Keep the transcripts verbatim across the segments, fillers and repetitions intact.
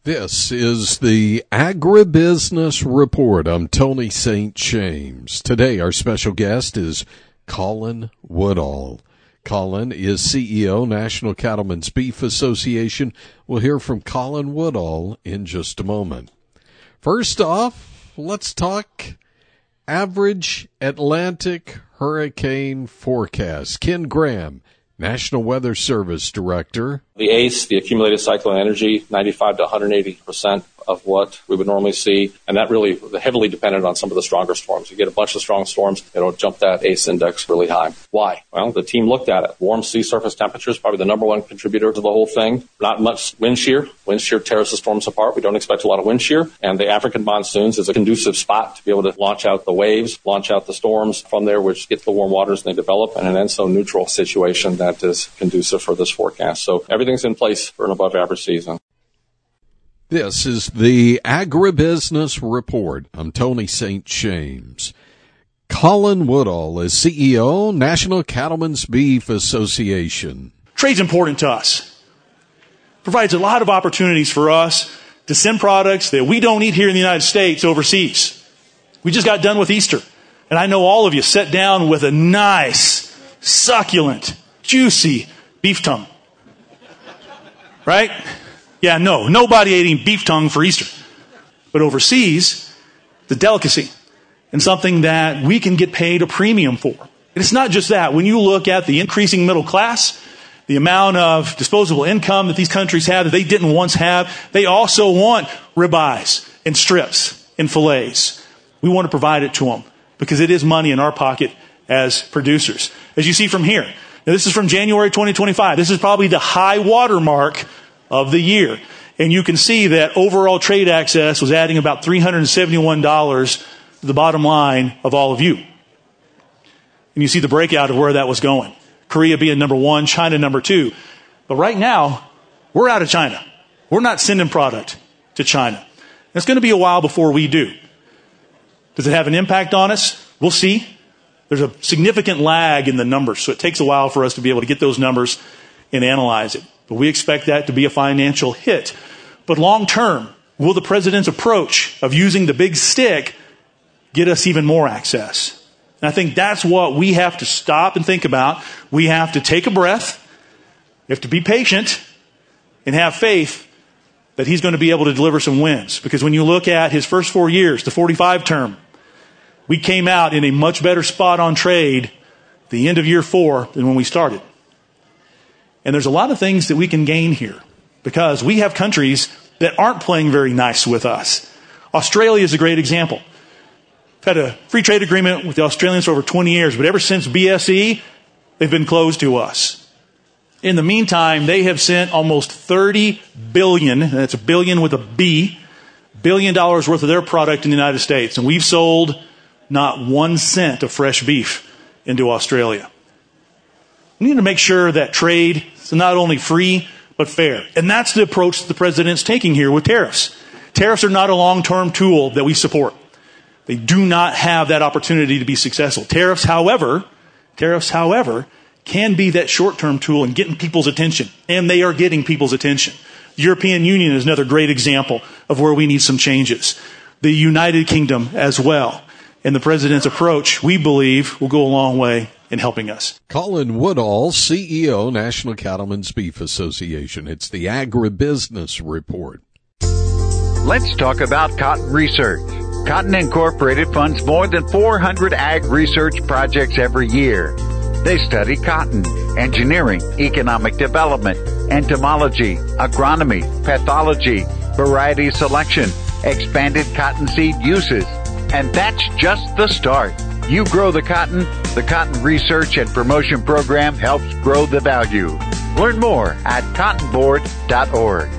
This is the Agribusiness Report. I'm Tony Saint James. Today, our special guest is Colin Woodall. Colin is C E O, National Cattlemen's Beef Association. We'll hear from Colin Woodall in just a moment. First off, let's talk average Atlantic hurricane forecast. Ken Graham, National Weather Service Director. The A C E, the accumulated cyclone energy, ninety-five to one hundred eighty percent of what we would normally see. And that really heavily dependent on some of the stronger storms. You get a bunch of strong storms, it'll jump that A C E index really high. Why? Well, the team looked at it. Warm sea surface temperatures, probably the number one contributor to the whole thing. Not much wind shear. Wind shear tears the storms apart. We don't expect a lot of wind shear. And the African monsoons is a conducive spot to be able to launch out the waves, launch out the storms from there, which get the warm waters and they develop, and an E N S O neutral situation that is conducive for this forecast. So everything's in place for an above average season. This is the Agribusiness Report. I'm Tony Saint James. Colin Woodall is C E O, National Cattlemen's Beef Association. Trade's important to us. Provides a lot of opportunities for us to send products that we don't eat here in the United States overseas. We just got done with Easter, and I know all of you sat down with a nice, succulent, juicy beef tongue. Right? Yeah, no, nobody eating beef tongue for Easter. But overseas, the delicacy and something that we can get paid a premium for. And it's not just that. When you look at the increasing middle class, the amount of disposable income that these countries have that they didn't once have, they also want ribeyes and strips and fillets. We want to provide it to them because it is money in our pocket as producers. As you see from here, now this is from January twenty twenty-five. This is probably the high water mark of the year. And you can see that overall trade access was adding about three hundred seventy-one dollars to the bottom line of all of you. And you see the breakout of where that was going. Korea being number one, China number two. But right now, we're out of China. We're not sending product to China. And it's going to be a while before we do. Does it have an impact on us? We'll see. There's a significant lag in the numbers, so it takes a while for us to be able to get those numbers and analyze it. But we expect that to be a financial hit. But long term, will the president's approach of using the big stick get us even more access? And I think that's what we have to stop and think about. We have to take a breath. We have to be patient and have faith that he's going to be able to deliver some wins. Because when you look at his first four years, the forty-five term, we came out in a much better spot on trade at the end of year four than when we started. And there's a lot of things that we can gain here because we have countries that aren't playing very nice with us. Australia is a great example. We've had a free trade agreement with the Australians for over twenty years, but ever since B S E, they've been closed to us. In the meantime, they have sent almost thirty billion, and that's a billion with a B, billion dollars worth of their product in the United States. And we've sold not one cent of fresh beef into Australia. We need to make sure that trade is not only free, but fair. And that's the approach the president's taking here with tariffs. Tariffs are not a long-term tool that we support. They do not have that opportunity to be successful. Tariffs, however, tariffs, however, can be that short-term tool in getting people's attention. And they are getting people's attention. The European Union is another great example of where we need some changes. The United Kingdom as well. And the president's approach, we believe, will go a long way in helping us. Colin Woodall, C E O, National Cattlemen's Beef Association. It's the Agribusiness Report. Let's talk about cotton research. Cotton Incorporated funds more than four hundred ag research projects every year. They study cotton, engineering, economic development, entomology, agronomy, pathology, variety selection, expanded cottonseed uses. And that's just the start. You grow the cotton, the Cotton Research and Promotion Program helps grow the value. Learn more at cotton board dot org.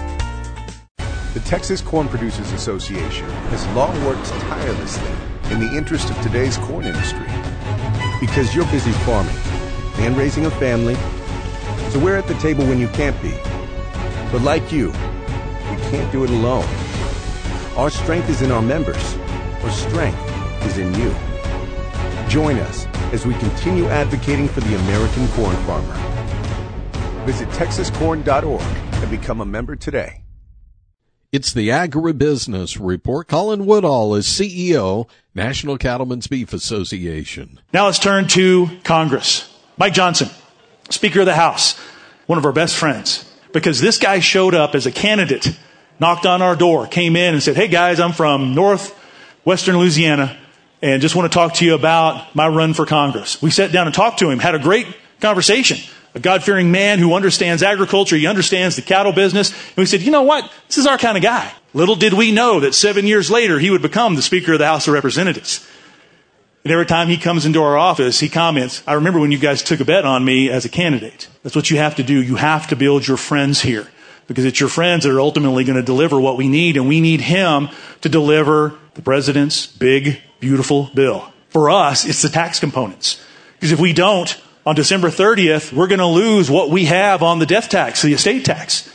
The Texas Corn Producers Association has long worked tirelessly in the interest of today's corn industry. Because you're busy farming and raising a family, so we're at the table when you can't be. But like you, we can't do it alone. Our strength is in our members. Our strength is in you. Join us as we continue advocating for the American corn farmer. Visit texas corn dot org and become a member today. It's the Agribusiness Report. Colin Woodall is C E O, National Cattlemen's Beef Association. Now let's turn to Congress. Mike Johnson, Speaker of the House, one of our best friends, because this guy showed up as a candidate, knocked on our door, came in and said, hey guys, I'm from northwestern Louisiana and just want to talk to you about my run for Congress. We sat down and talked to him, had a great conversation. A God-fearing man who understands agriculture, he understands the cattle business. And we said, you know what? This is our kind of guy. Little did we know that seven years later, he would become the Speaker of the House of Representatives. And every time he comes into our office, he comments, I remember when you guys took a bet on me as a candidate. That's what you have to do. You have to build your friends here, because it's your friends that are ultimately going to deliver what we need. And we need him to deliver the president's big, beautiful bill. For us, it's the tax components. Because if we don't, on December thirtieth, we're going to lose what we have on the death tax, the estate tax.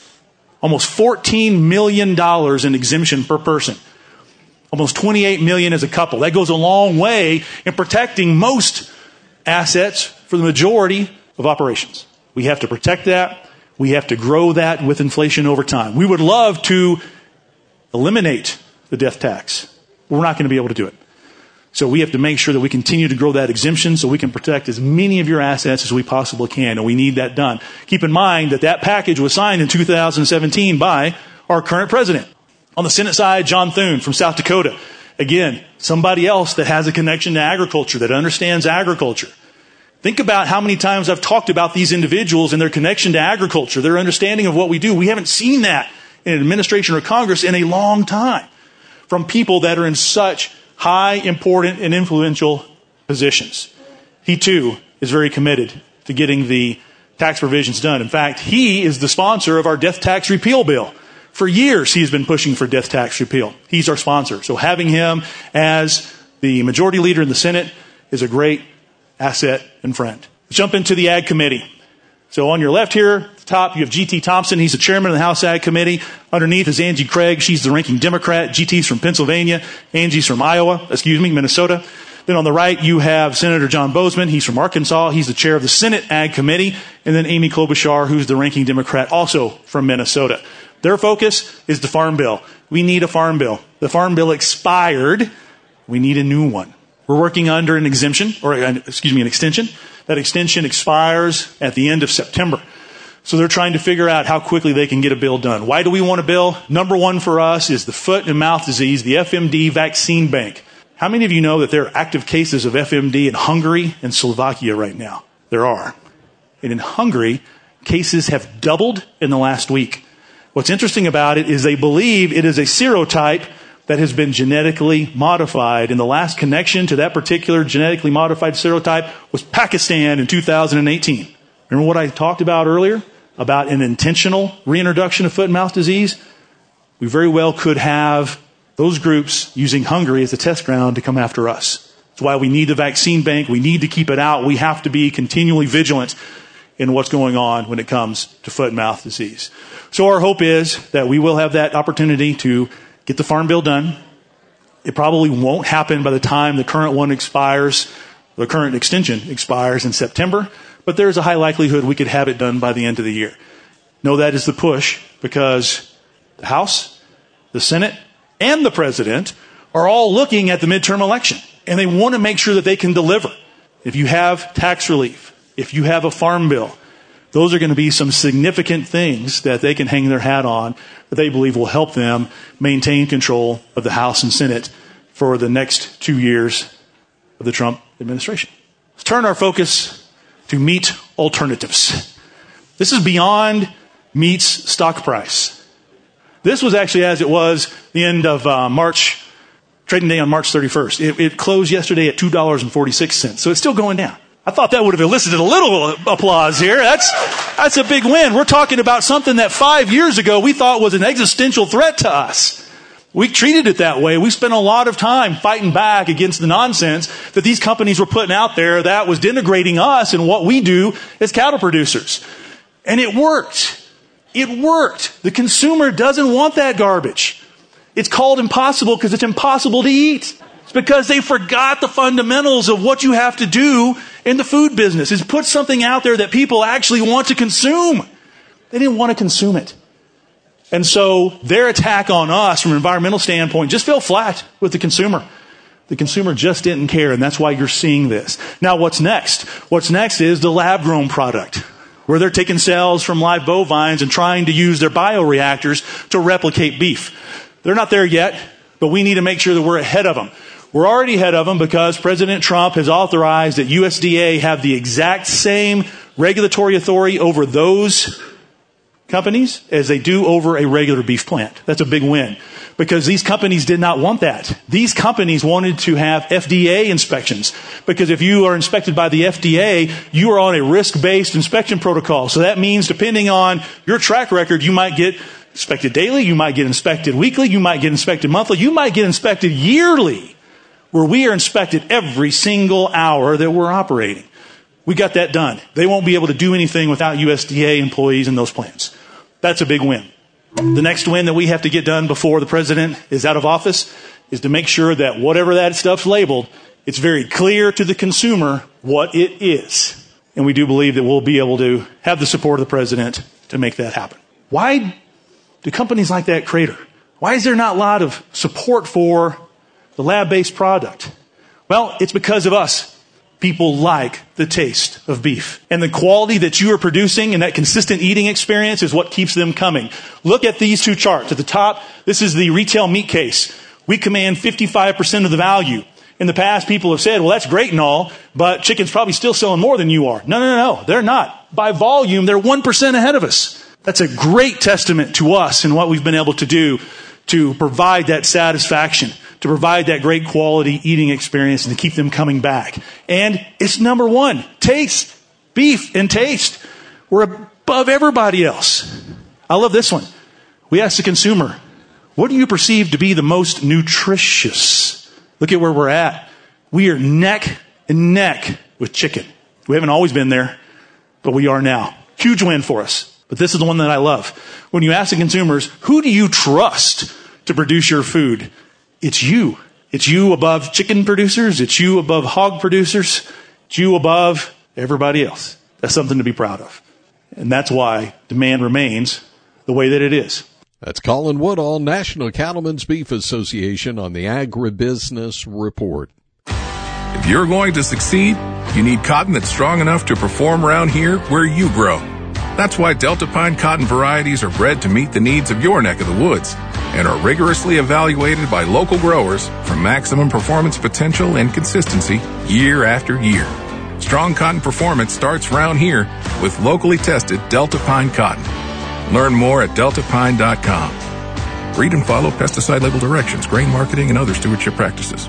Almost fourteen million dollars in exemption per person. Almost twenty-eight million dollars as a couple. That goes a long way in protecting most assets for the majority of operations. We have to protect that. We have to grow that with inflation over time. We would love to eliminate the death tax. We're not going to be able to do it. So we have to make sure that we continue to grow that exemption so we can protect as many of your assets as we possibly can, and we need that done. Keep in mind that that package was signed in two thousand seventeen by our current president. On the Senate side, John Thune from South Dakota. Again, somebody else that has a connection to agriculture, that understands agriculture. Think about how many times I've talked about these individuals and their connection to agriculture, their understanding of what we do. We haven't seen that in an administration or Congress in a long time from people that are in such high, important, and influential positions. He, too, is very committed to getting the tax provisions done. In fact, he is the sponsor of our death tax repeal bill. For years, he's been pushing for death tax repeal. He's our sponsor. So having him as the majority leader in the Senate is a great asset and friend. Let's jump into the Ag Committee. So on your left here, at the top, you have G T Thompson. He's the chairman of the House Ag Committee. Underneath is Angie Craig. She's the ranking Democrat. G T's from Pennsylvania. Angie's from Iowa, excuse me, Minnesota. Then on the right, you have Senator John Bozeman. He's from Arkansas. He's the chair of the Senate Ag Committee. And then Amy Klobuchar, who's the ranking Democrat, also from Minnesota. Their focus is the Farm Bill. We need a Farm Bill. The Farm Bill expired. We need a new one. We're working under an exemption, or excuse me, an extension. That extension expires at the end of September. So they're trying to figure out how quickly they can get a bill done. Why do we want a bill? Number one for us is the foot and mouth disease, the F M D vaccine bank. How many of you know that there are active cases of F M D in Hungary and Slovakia right now? There are. And in Hungary, cases have doubled in the last week. What's interesting about it is they believe it is a serotype that has been genetically modified. And the last connection to that particular genetically modified serotype was Pakistan in two thousand eighteen. Remember what I talked about earlier about an intentional reintroduction of foot and mouth disease? We very well could have those groups using Hungary as a test ground to come after us. That's why we need the vaccine bank. We need to keep it out. We have to be continually vigilant in what's going on when it comes to foot and mouth disease. So our hope is that we will have that opportunity to get the Farm Bill done. It probably won't happen by the time the current one expires, the current extension expires in September, but there's a high likelihood we could have it done by the end of the year. No, that is the push, because the House, the Senate, and the President are all looking at the midterm election, and they want to make sure that they can deliver. If you have tax relief, if you have a Farm Bill, those are going to be some significant things that they can hang their hat on that they believe will help them maintain control of the House and Senate for the next two years of the Trump administration. Let's turn our focus to meat alternatives. This is beyond meat's stock price. This was actually as it was the end of uh, March, trading day on March thirty-first. It, it closed yesterday at two dollars and forty-six cents, so it's still going down. I thought that would have elicited a little applause here. That's that's a big win. We're talking about something that five years ago we thought was an existential threat to us. We treated it that way. We spent a lot of time fighting back against the nonsense that these companies were putting out there that was denigrating us and what we do as cattle producers. And it worked. It worked. The consumer doesn't want that garbage. It's called impossible because it's impossible to eat. It's because they forgot the fundamentals of what you have to do in the food business, is put something out there that people actually want to consume. They didn't want to consume it. And so their attack on us from an environmental standpoint just fell flat with the consumer. The consumer just didn't care, and that's why you're seeing this. Now, what's next? What's next is the lab-grown product, where they're taking cells from live bovines and trying to use their bioreactors to replicate beef. They're not there yet, but we need to make sure that we're ahead of them. We're already ahead of them because President Trump has authorized that U S D A have the exact same regulatory authority over those companies as they do over a regular beef plant. That's a big win because these companies did not want that. These companies wanted to have F D A inspections because if you are inspected by the F D A, you are on a risk-based inspection protocol. So that means depending on your track record, you might get inspected daily, you might get inspected weekly, you might get inspected monthly, you might get inspected yearly, where we are inspected every single hour that we're operating. We got that done. They won't be able to do anything without U S D A employees in those plants. That's a big win. The next win that we have to get done before the president is out of office is to make sure that whatever that stuff's labeled, it's very clear to the consumer what it is. And we do believe that we'll be able to have the support of the president to make that happen. Why do companies like that crater? Why is there not a lot of support for the lab-based product? Well, it's because of us. People like the taste of beef. And the quality that you are producing and that consistent eating experience is what keeps them coming. Look at these two charts. At the top, this is the retail meat case. We command fifty-five percent of the value. In the past, people have said, well, that's great and all, but chicken's probably still selling more than you are. No, no, no, no. They're not. By volume, they're one percent ahead of us. That's a great testament to us and what we've been able to do to provide that satisfaction, to provide that great quality eating experience and to keep them coming back. And it's number one, taste. Beef and taste. We're above everybody else. I love this one. We asked the consumer, what do you perceive to be the most nutritious? Look at where we're at. We are neck and neck with chicken. We haven't always been there, but we are now. Huge win for us. But this is the one that I love. When you ask the consumers, who do you trust to produce your food? It's you. It's you above chicken producers. It's you above hog producers. It's you above everybody else. That's something to be proud of. And that's why demand remains the way that it is. That's Colin Woodall, National Cattlemen's Beef Association, on the Agribusiness Report. If you're going to succeed, you need cotton that's strong enough to perform around here where you grow. That's why Delta Pine cotton varieties are bred to meet the needs of your neck of the woods and are rigorously evaluated by local growers for maximum performance potential and consistency year after year. Strong cotton performance starts round here with locally tested Delta Pine cotton. Learn more at delta pine dot com. Read and follow pesticide label directions, grain marketing, and other stewardship practices.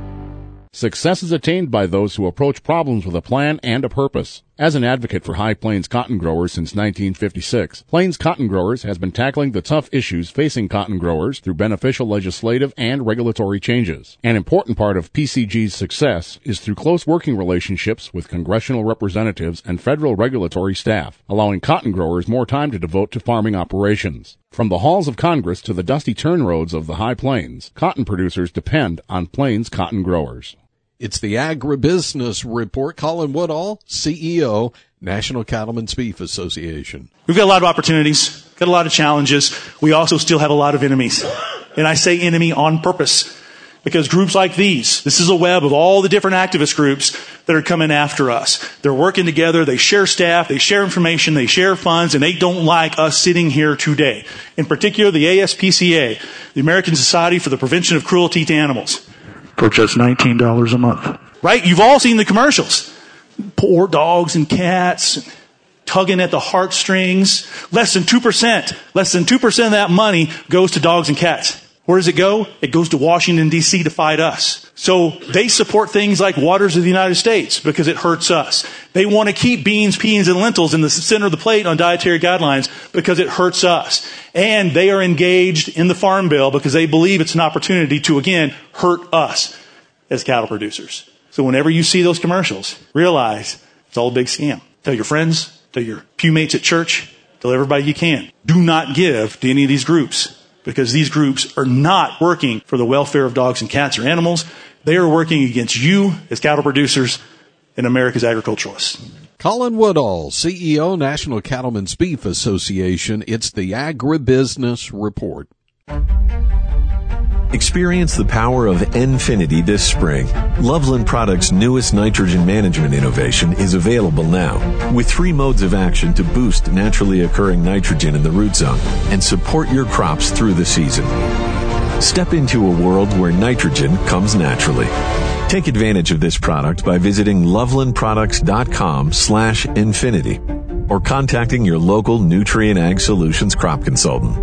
Success is attained by those who approach problems with a plan and a purpose. As an advocate for High Plains cotton growers since nineteen fifty-six, Plains Cotton Growers has been tackling the tough issues facing cotton growers through beneficial legislative and regulatory changes. An important part of P C G's success is through close working relationships with congressional representatives and federal regulatory staff, allowing cotton growers more time to devote to farming operations. From the halls of Congress to the dusty turn roads of the High Plains, cotton producers depend on Plains Cotton Growers. It's the Agribusiness Report. Colin Woodall, C E O, National Cattlemen's Beef Association. We've got a lot of opportunities, got a lot of challenges. We also still have a lot of enemies. And I say enemy on purpose because groups like these, this is a web of all the different activist groups that are coming after us. They're working together. They share staff. They share information. They share funds. And they don't like us sitting here today. In particular, the A S P C A, the American Society for the Prevention of Cruelty to Animals. For just nineteen dollars a month. Right? You've all seen the commercials. Poor dogs and cats tugging at the heartstrings. Less than two percent. Less than two percent of that money goes to dogs and cats. Where does it go? It goes to Washington, D C to fight us. So they support things like Waters of the United States because it hurts us. They want to keep beans, peas, and lentils in the center of the plate on dietary guidelines because it hurts us. And they are engaged in the Farm Bill because they believe it's an opportunity to, again, hurt us as cattle producers. So whenever you see those commercials, realize it's all a big scam. Tell your friends, tell your pew mates at church, tell everybody you can. Do not give to any of these groups because these groups are not working for the welfare of dogs and cats or animals. They are working against you as cattle producers and America's agriculturalists. Colin Woodall, C E O, National Cattlemen's Beef Association. It's the Agribusiness Report. Experience the power of Nfinity this spring. Loveland Products' newest nitrogen management innovation is available now, with three modes of action to boost naturally occurring nitrogen in the root zone and support your crops through the season. Step into a world where nitrogen comes naturally. Take advantage of this product by visiting lovelandproducts.com slash infinity or contacting your local Nutrien Ag Solutions crop consultant.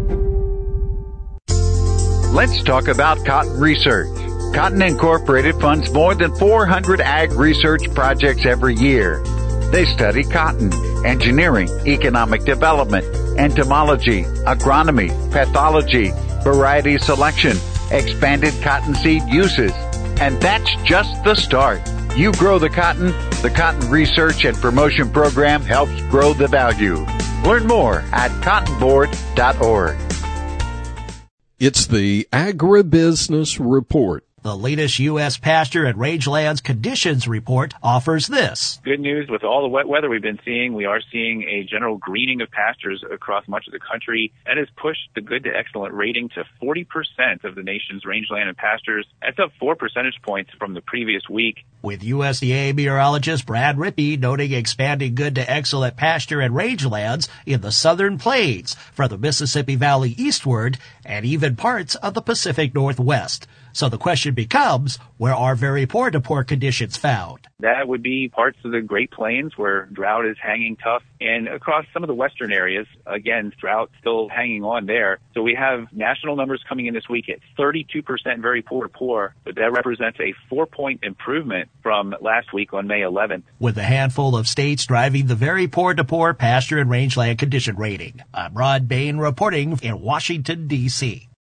Let's talk about cotton research. Cotton Incorporated funds more than four hundred ag research projects every year. They study cotton, engineering, economic development, entomology, agronomy, pathology, variety selection, expanded cottonseed uses. And that's just the start. You grow the cotton, the Cotton Research and Promotion Program helps grow the value. Learn more at cotton board dot org. It's the Agribusiness Report. The latest U S pasture and rangelands conditions report offers this. Good news, with all the wet weather we've been seeing, we are seeing a general greening of pastures across much of the country. That has pushed the good to excellent rating to forty percent of the nation's rangeland and pastures. That's up four percentage points from the previous week. With U S D A meteorologist Brad Rippey noting expanding good to excellent pasture and rangelands in the southern plains, from the Mississippi Valley eastward, and even parts of the Pacific Northwest. So the question becomes, where are very poor to poor conditions found? That would be parts of the Great Plains where drought is hanging tough, and across some of the western areas, again, drought still hanging on there. So we have national numbers coming in this week at thirty-two percent very poor to poor, but that represents a four-point improvement from last week on May eleventh. With a handful of states driving the very poor to poor pasture and rangeland condition rating, I'm Rod Bain reporting in Washington, D C